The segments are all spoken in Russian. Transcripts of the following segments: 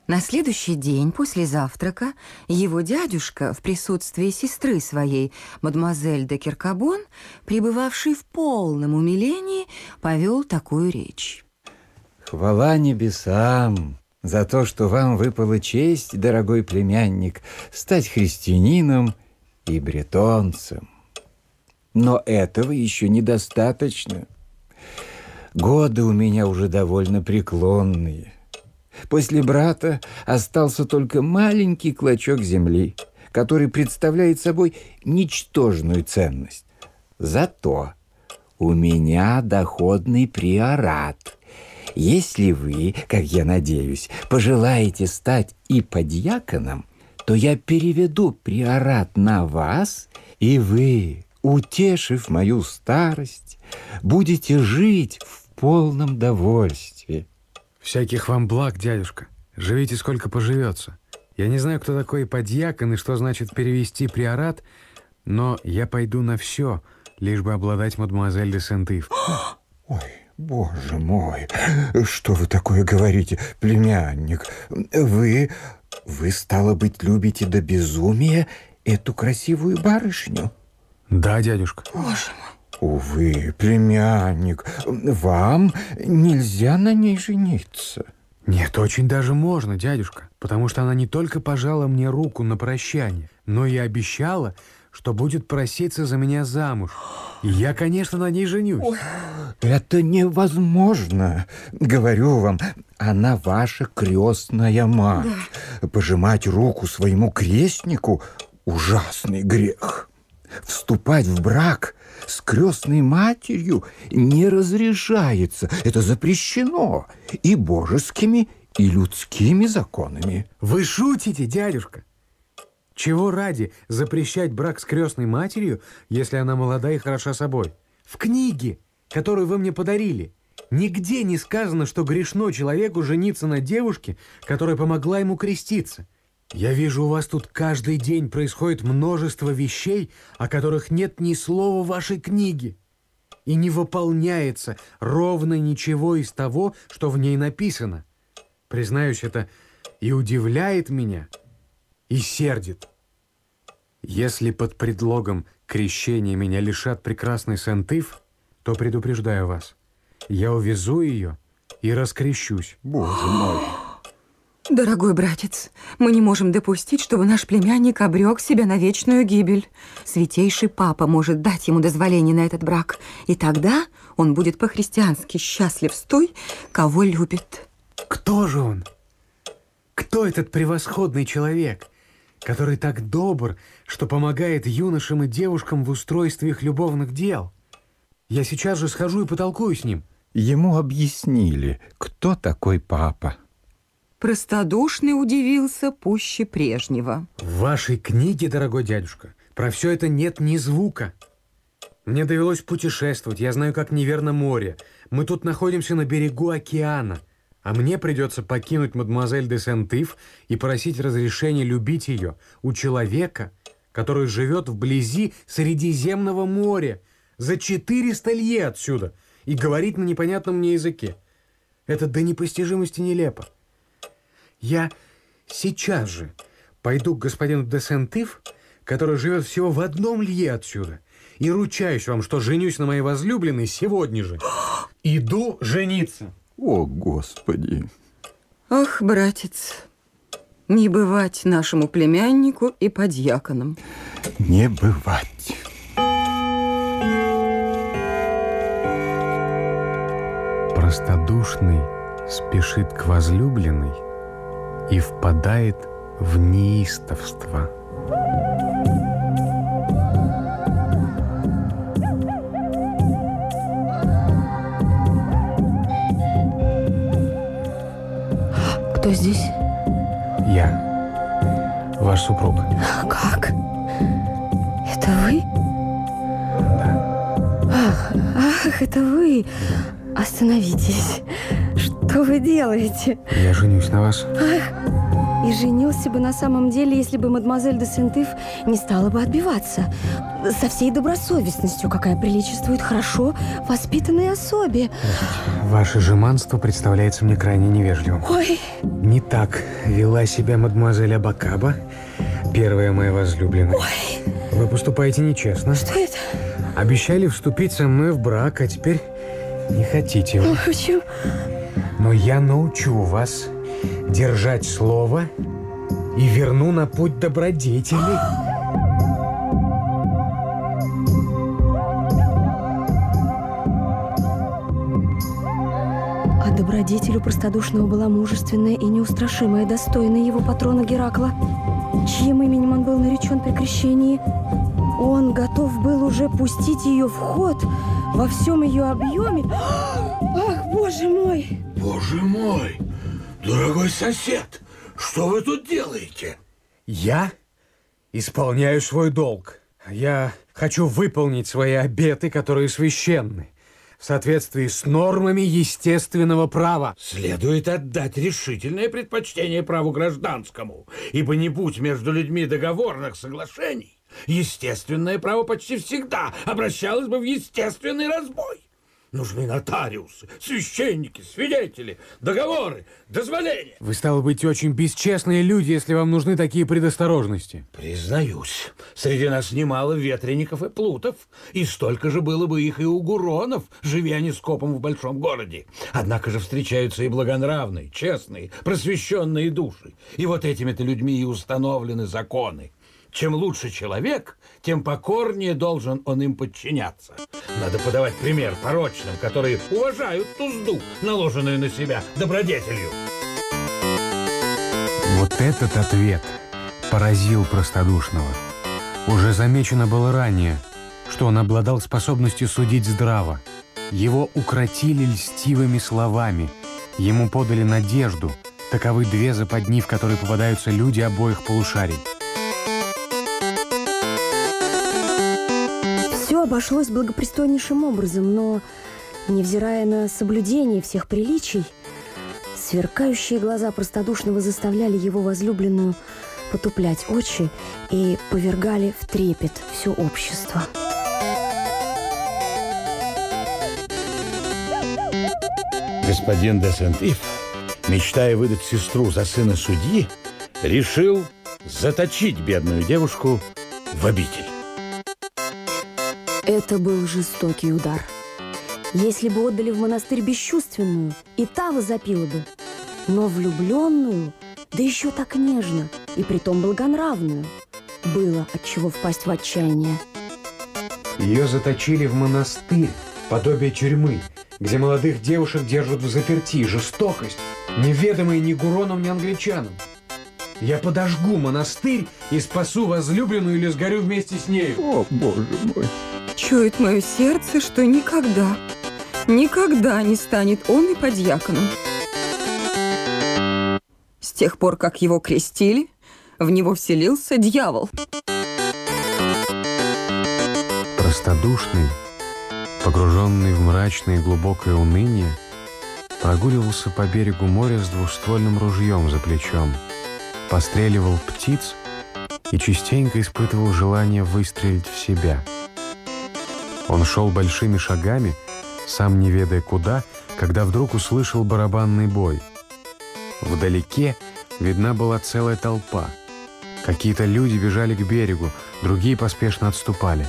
На следующий день после завтрака его дядюшка в присутствии сестры своей, мадемуазель де Керкабон, пребывавший в полном умилении, повел такую речь. «Хвала небесам за то, что вам выпала честь, дорогой племянник, стать христианином и бретонцем. Но этого еще недостаточно. Годы у меня уже довольно преклонные. После брата остался только маленький клочок земли, который представляет собой ничтожную ценность. Зато у меня доходный приорат. Если вы, как я надеюсь, пожелаете стать иподьяконом, то я переведу приорат на вас, и вы, утешив мою старость, будете жить в полном довольстве». Всяких вам благ, дядюшка. Живите, сколько поживется. Я не знаю, кто такой иподьякон и что значит перевести приорат, но я пойду на все, лишь бы обладать мадемуазель де Сент-Ив. Ой, боже мой, что вы такое говорите, племянник? Вы, стало быть, любите до безумия эту красивую барышню? Да, дядюшка. Боже мой. Увы, племянник, вам нельзя на ней жениться. Нет, очень даже можно, дядюшка, потому что она не только пожала мне руку на прощание, но и обещала, что будет проситься за меня замуж. И я, конечно, на ней женюсь. Ой, это невозможно. Говорю вам, она ваша крестная мать. Да. Пожимать руку своему крестнику – ужасный грех. Вступать в брак с крестной матерью не разрешается. Это запрещено и божескими, и людскими законами. Вы шутите, дядюшка? Чего ради запрещать брак с крестной матерью, если она молода и хороша собой? В книге, которую вы мне подарили, нигде не сказано, что грешно человеку жениться на девушке, которая помогла ему креститься. Я вижу, у вас тут каждый день происходит множество вещей, о которых нет ни слова в вашей книге. И не выполняется ровно ничего из того, что в ней написано. Признаюсь, это и удивляет меня, и сердит. Если под предлогом крещения меня лишат прекрасной Сент-Ив, то предупреждаю вас, я увезу ее и раскрещусь. Боже мой! Дорогой братец, мы не можем допустить, чтобы наш племянник обрек себя на вечную гибель. Святейший папа может дать ему дозволение на этот брак, и тогда он будет по-христиански счастлив с той, кого любит. Кто же он? Кто этот превосходный человек, который так добр, что помогает юношам и девушкам в устройстве их любовных дел? Я сейчас же схожу и потолкую с ним. Ему объяснили, кто такой папа. Простодушный удивился пуще прежнего. В вашей книге, дорогой дядюшка, про все это нет ни звука. Мне довелось путешествовать, я знаю, как неверно море. Мы тут находимся на берегу океана, а мне придется покинуть мадемуазель де Сент-Ив и просить разрешения любить ее у человека, который живет вблизи Средиземного моря, за 400 лье отсюда, и говорит на непонятном мне языке. Это до непостижимости нелепо. Я сейчас же пойду к господину де Сент-Ив, который живет всего в 1 лье отсюда, и ручаюсь вам, что женюсь на моей возлюбленной сегодня же. Иду жениться. О, Господи! Ах, братец, не бывать нашему племяннику иподьяконом. Не бывать. Простодушный спешит к возлюбленной и впадает в неистовство. Кто здесь? Я, ваш супруг. Как? Это вы? Да. Ах, это вы. Остановитесь. Что вы делаете? Я женюсь на вас. И женился бы на самом деле, если бы мадемуазель де Сент-Ив не стала бы отбиваться. Со всей добросовестностью, какая приличествует хорошо воспитанной особе. Ваше жеманство представляется мне крайне невежливым. Ой. Не так вела себя мадемуазель Абакаба, первая моя возлюбленная. Ой. Вы поступаете нечестно. Что это? Обещали вступить со мной в брак, а теперь не хотите. Ну, почему? Но я научу вас держать слово и верну на путь добродетели. А добродетель у простодушного была мужественная и неустрашимая, достойная его патрона Геракла, чьим именем он был наречен при крещении. Он готов был уже пустить ее в ход во всем ее объеме. Ах, боже мой! Боже мой! Дорогой сосед, что вы тут делаете? Я исполняю свой долг. Я хочу выполнить свои обеты, которые священны, в соответствии с нормами естественного права. Следует отдать решительное предпочтение праву гражданскому, ибо не будь между людьми договорных соглашений, естественное право почти всегда обращалось бы в естественный разбой. Нужны нотариусы, священники, свидетели, договоры, дозволения. Вы, стало быть, очень бесчестные люди, если вам нужны такие предосторожности. Признаюсь, среди нас немало ветреников и плутов, и столько же было бы их и у гуронов, живя они скопом в большом городе. Однако же встречаются и благонравные, честные, просвещенные души. И вот этими-то людьми и установлены законы. Чем лучше человек, тем покорнее должен он им подчиняться. Надо подавать пример порочным, которые уважают тузду, наложенную на себя добродетелью. Вот этот ответ поразил простодушного. Уже замечено было ранее, что он обладал способностью судить здраво. Его укротили льстивыми словами, ему подали надежду. Таковы две западни, в которые попадаются люди обоих полушарий. Все обошлось благопристойнейшим образом, но, невзирая на соблюдение всех приличий, сверкающие глаза простодушного заставляли его возлюбленную потуплять очи и повергали в трепет все общество. Господин де Сент-Ив, мечтая выдать сестру за сына судьи, решил заточить бедную девушку в обитель. Это был жестокий удар. Если бы отдали в монастырь бесчувственную, и та возопила бы, но влюбленную, да еще так нежно, и притом благонравную, было от чего впасть в отчаяние. Ее заточили в монастырь, подобие тюрьмы, где молодых девушек держат в заперти. Жестокость, неведомая ни гуронам, ни англичанам. Я подожгу монастырь и спасу возлюбленную или сгорю вместе с нею. О, боже мой. Чует мое сердце, что никогда, никогда не станет он и подьяконом. С тех пор, как его крестили, в него вселился дьявол. Простодушный, погруженный в мрачное и глубокое уныние, прогуливался по берегу моря с двуствольным ружьем за плечом, постреливал птиц и частенько испытывал желание выстрелить в себя. Он шел большими шагами, сам не ведая куда, когда вдруг услышал барабанный бой. Вдалеке видна была целая толпа. Какие-то люди бежали к берегу, другие поспешно отступали.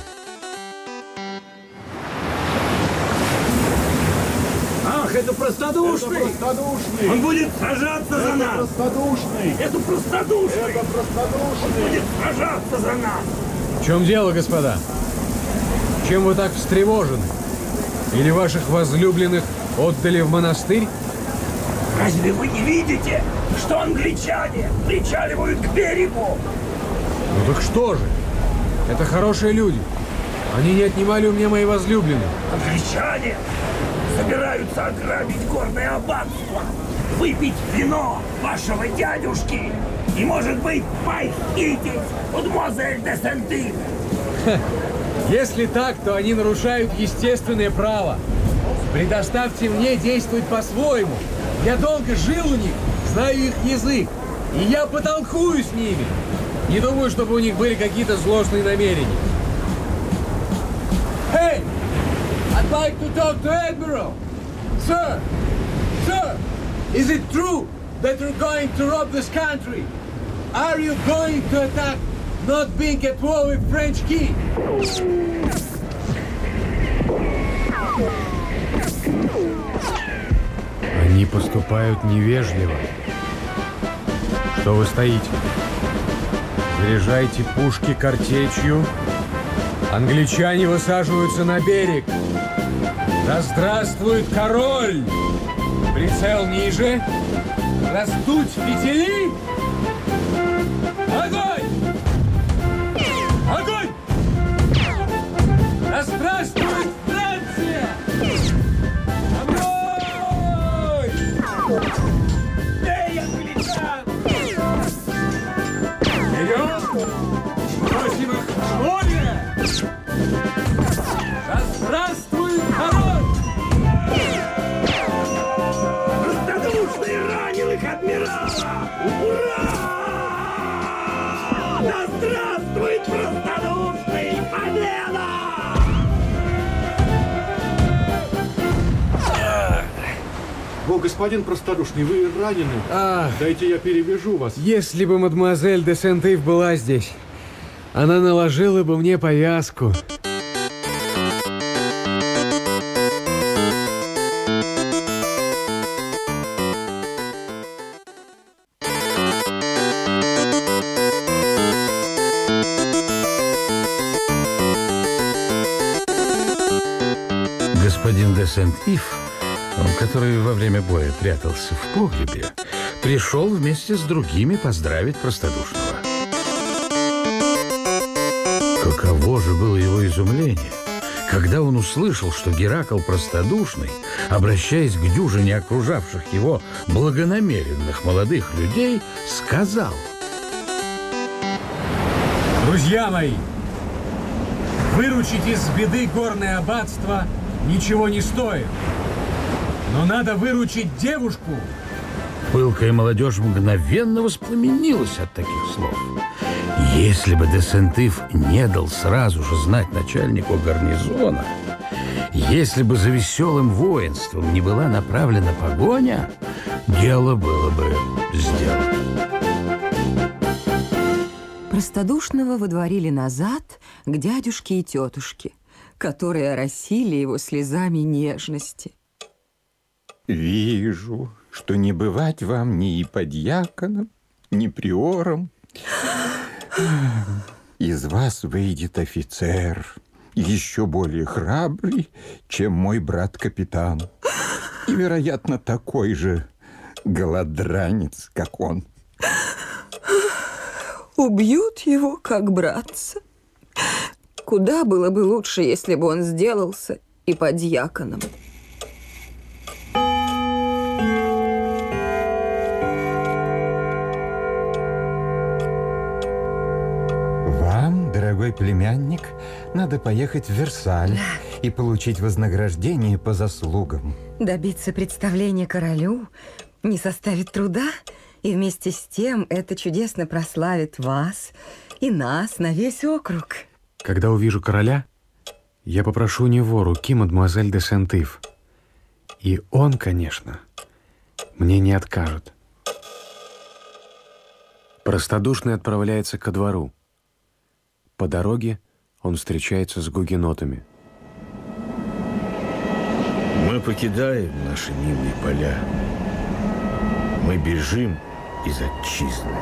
Ах, это простодушный! Это простодушный! Он будет сражаться за нас! Простодушный! Это простодушный! Это простодушный! Он будет сражаться за нас! В чем дело, господа? Чем вы так встревожены? Или ваших возлюбленных отдали в монастырь? Разве вы не видите, что англичане причаливают к берегу? Ну так что же? Это хорошие люди. Они не отнимали у меня мои возлюбленные. Англичане собираются ограбить горное аббатство, выпить вино вашего дядюшки и, может быть, похитить мадемуазель де Сент-Ив. Если так, то они нарушают естественное право. Предоставьте мне действовать по-своему. Я долго жил у них, знаю их язык. И я потолкую с ними. Не думаю, чтобы у них были какие-то злостные намерения. Hey! I'd like to talk to Admiral. Sir! Sir! Is it true that you're going to rob this country? Are you going to attack not being at war with French king? Они поступают невежливо. Что вы стоите? Заряжайте пушки картечью. Англичане высаживаются на берег. Да здравствует король! Прицел ниже. Раздуть фитили. Огонь! Огонь! Да здравствует Франция! Огонь! Эй, англичан! Вперед! Бросим их в море! Да здравствует король! Простодушный раненых адмирала! Ура! Да здравствует простодушный! Победа! О, господин простодушный, вы ранены. Дайте я перевяжу вас. Если бы мадемуазель де Сент-Ив была здесь, она наложила бы мне повязку. Господин де Сент-Ив, который во время боя прятался в погребе, пришел вместе с другими поздравить простодушного. Каково же было его изумление, когда он услышал, что Геракл простодушный, обращаясь к дюжине окружавших его благонамеренных молодых людей, сказал: Друзья мои, выручить из беды горное аббатство ничего не стоит. Но надо выручить девушку. Пылкая молодежь мгновенно воспламенилась от таких слов. Если бы де Сент-Ив не дал сразу же знать начальнику гарнизона, если бы за веселым воинством не была направлена погоня, дело было бы сделано. Простодушного водворили назад к дядюшке и тетушке, которые оросили его слезами нежности. Вижу, что не бывать вам ни иподьяконом, ни приором. Из вас выйдет офицер, еще более храбрый, чем мой брат-капитан. И, вероятно, такой же голодранец, как он. Убьют его, как братца. Куда было бы лучше, если бы он сделался иподьяконом. Вам, дорогой племянник, надо поехать в Версаль и получить вознаграждение по заслугам. Добиться представления королю не составит труда, и вместе с тем это чудесно прославит вас и нас на весь округ. Когда увижу короля, я попрошу у него руки мадемуазель де Сент-Ив. И он, конечно, мне не откажет. Простодушный отправляется ко двору. По дороге он встречается с гугенотами. Мы покидаем наши милые поля. Мы бежим из отчизны.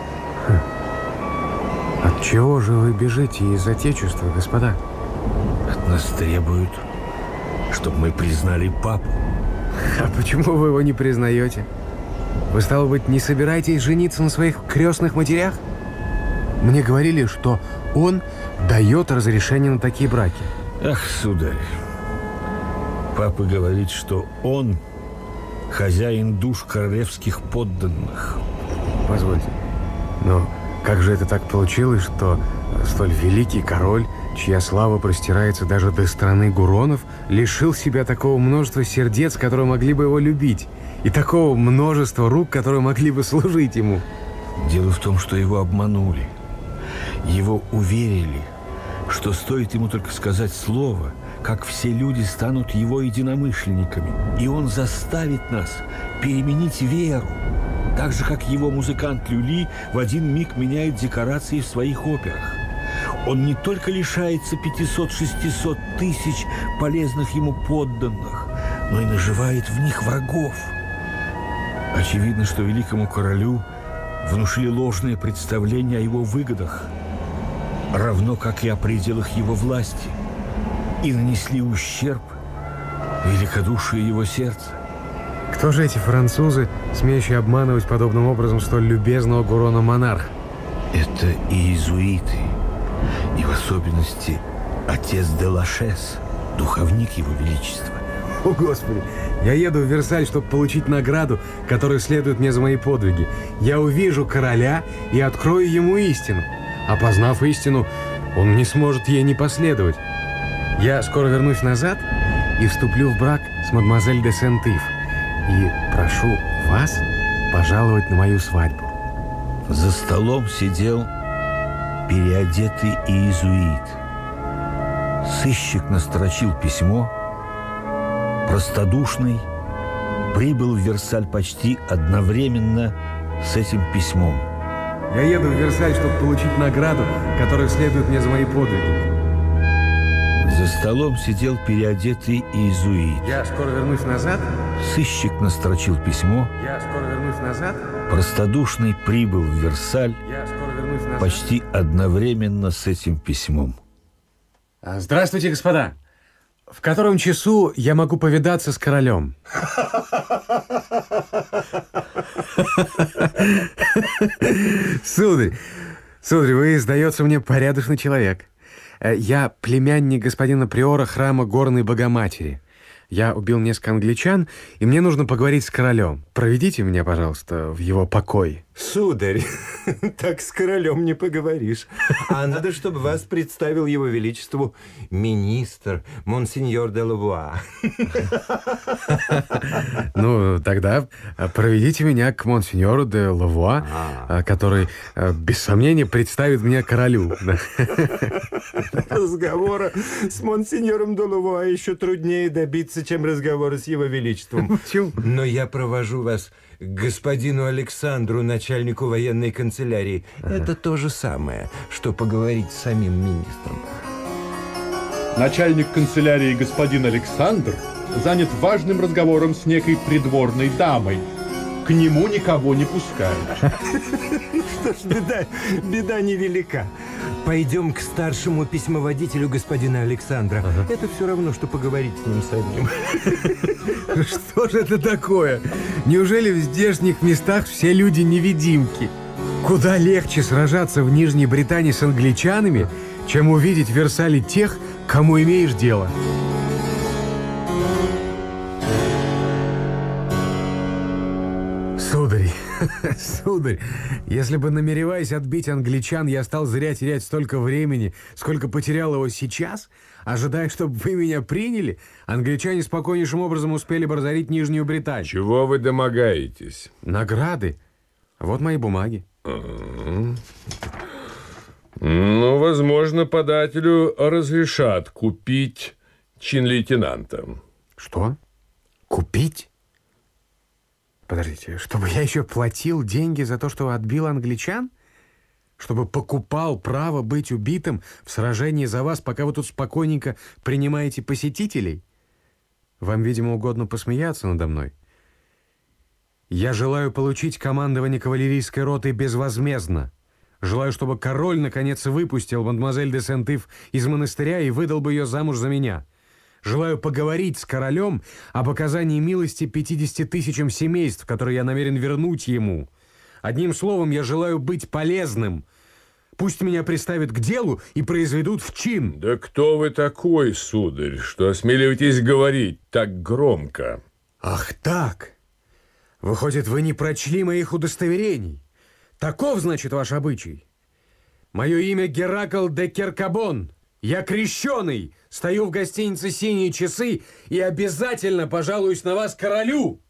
От чего же вы бежите из Отечества, господа? От нас требуют, чтобы мы признали папу. А почему вы его не признаете? Вы, стало быть, не собираетесь жениться на своих крестных матерях? Мне говорили, что он дает разрешение на такие браки. Ах, сударь, папа говорит, что он хозяин душ королевских подданных. Позвольте, но как же это так получилось, что столь великий король, чья слава простирается даже до страны гуронов, лишил себя такого множества сердец, которые могли бы его любить, и такого множества рук, которые могли бы служить ему? Дело в том, что его обманули. Его уверили, что стоит ему только сказать слово, как все люди станут его единомышленниками, и он заставит нас переменить веру, так же, как его музыкант Люли в один миг меняет декорации в своих операх. Он не только лишается 500-600 тысяч полезных ему подданных, но и наживает в них врагов. Очевидно, что великому королю внушили ложное представление о его выгодах, равно как и о пределах его власти, и нанесли ущерб великодушию его сердца. Кто же эти французы, смеющие обманывать подобным образом столь любезного Гурона-монарха? Это иезуиты, и в особенности отец де Лашес, духовник его величества. О, Господи! Я еду в Версаль, чтобы получить награду, которая следует мне за мои подвиги. Я увижу короля и открою ему истину. Опознав истину, он не сможет ей не последовать. Я скоро вернусь назад и вступлю в брак с мадемуазель де Сент-Ив. И прошу вас пожаловать на мою свадьбу. За столом сидел переодетый иезуит. Сыщик настрочил письмо. Простодушный прибыл в Версаль почти одновременно с этим письмом. Я еду в Версаль, чтобы получить награду, которая следует мне за мои подвиги. За столом сидел переодетый иезуит. Я скоро вернусь назад. Сыщик настрочил письмо. Я скоро вернусь назад. Простодушный прибыл в Версаль Я скоро вернусь назад. почти одновременно с этим письмом. Здравствуйте, господа. В котором часу я могу повидаться с королем? Сударь, вы, сдается мне, порядочный человек. Я племянник господина приора храма Горной Богоматери. Я убил несколько англичан, и мне нужно поговорить с королем. Проведите меня, пожалуйста, в его покой. Сударь, так с королем не поговоришь. А надо, чтобы вас представил его величеству министр, монсеньор де Лавуа. Ну, тогда проведите меня к монсеньору де Лавуа, который, без сомнения, представит меня королю. Разговора с монсеньором де Лавуа еще труднее добиться, чем разговора с его величеством. Почему? Но я провожу вас к господину Александру, начальнику военной канцелярии. Это то же самое, что поговорить с самим министром. Начальник канцелярии господин Александр занят важным разговором с некой придворной дамой. К нему никого не пускают. Что ж, беда невелика. Пойдем к старшему письмоводителю господина Александра. Это все равно, что поговорить с ним самим. Что же это такое? Неужели в здешних местах все люди невидимки? Куда легче сражаться в Нижней Британии с англичанами, чем увидеть в Версале тех, кому имеешь дело. Сударь, если бы, намереваясь отбить англичан, я стал зря терять столько времени, сколько потерял его сейчас, ожидая, чтобы вы меня приняли, англичане спокойнейшим образом успели бы разорить Нижнюю Британию. Чего вы домогаетесь? Награды. Вот мои бумаги. Ну, возможно, подателю разрешат купить чин лейтенанта. Что? Купить? Подождите, чтобы я еще платил деньги за то, что отбил англичан? Чтобы покупал право быть убитым в сражении за вас, пока вы тут спокойненько принимаете посетителей? Вам, видимо, угодно посмеяться надо мной. Я желаю получить командование кавалерийской ротой безвозмездно. Желаю, чтобы король, наконец, выпустил мадемуазель де Сент-Ив из монастыря и выдал бы ее замуж за меня. Желаю поговорить с королем об оказании милости 50 тысячам семейств, которые я намерен вернуть ему. Одним словом, я желаю быть полезным. Пусть меня приставят к делу и произведут в чин. Да кто вы такой, сударь, что осмеливаетесь говорить так громко? Ах так! Выходит, вы не прочли моих удостоверений. Таков, значит, ваш обычай. Мое имя Геракл де Керкабон. Я крещеный, стою в гостинице «Синие часы» и обязательно пожалуюсь на вас королю.